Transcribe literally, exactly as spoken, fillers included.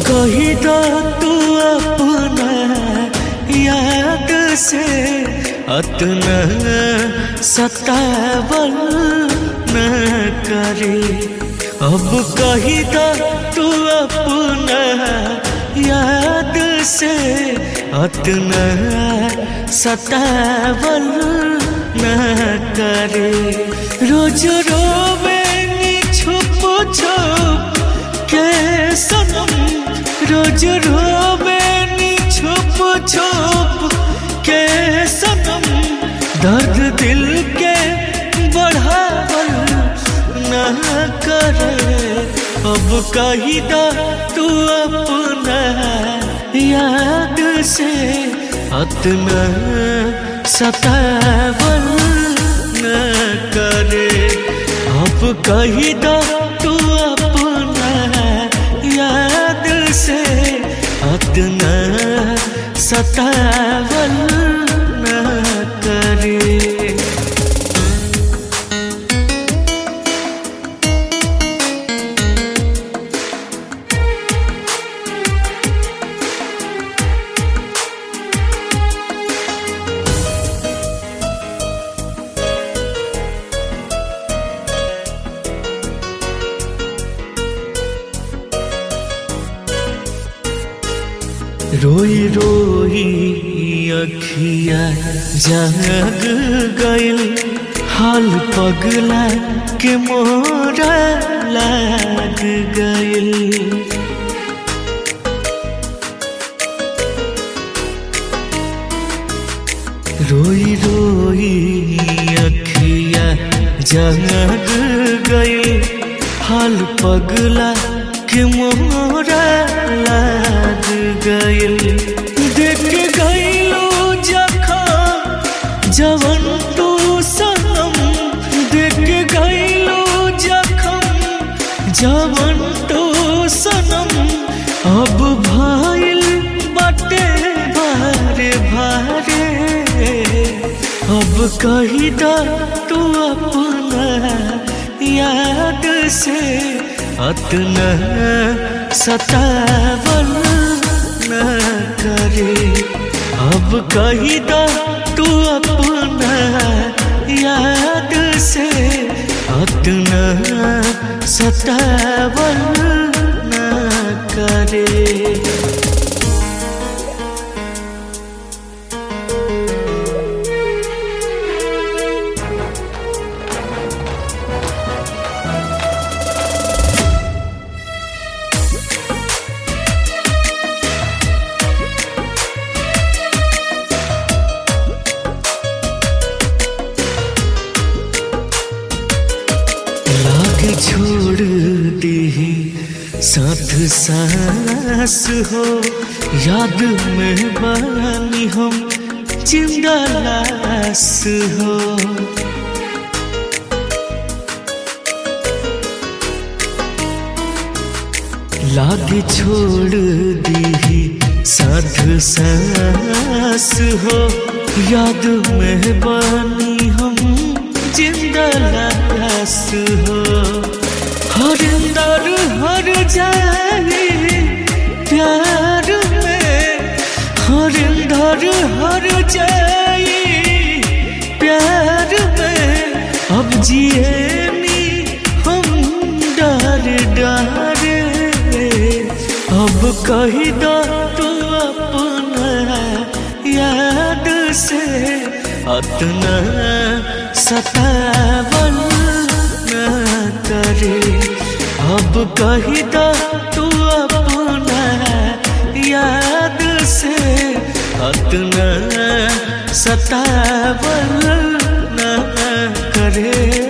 कही दो तू अपना याद से अतना सतावल न करे। अब कही दो तू अपना याद से अतना सतावल न करे। रोज रोवे नी छुप छुप के सनम, रोज रोवे नी छुप छुप के सनम, दर्द दिल के बढ़ावल न करे। अब कही दो तू अपना याद से अतना सतावल न करे। अब कही दो तू अपना याद से अतना सतावल न करे। रोई रोई अखिया जग गइल, हाल पगला के मोरा लाग गइल। रोई रोई अखिया जग गइल, हाल पगला के मोरा लाग गइल। देख गइलो जखम जवन तू सनम, देख गइलो जखम जवन तू सनम। अब भइल बाटे भारे भारे। अब कही दो तू अपना याद से अतना सतावल न करे। अब कही दो तू अपना याद से अतना सतावल न करे। छोड़ दी साथ सांस हो, याद में बानी हम जिंदा लाश हो। लागे छोड़ दी साथ सांस हो, याद में बानी हम जिंदा लाश हो। हर दर हर जाए प्यार में, हर दर हर जाए प्यार में। अब जिए नी हम डर डरे। अब कही दो तू अपना याद से अतना सतावल न करे। अब कही दो तू अपना याद से अतना सतावल न करे।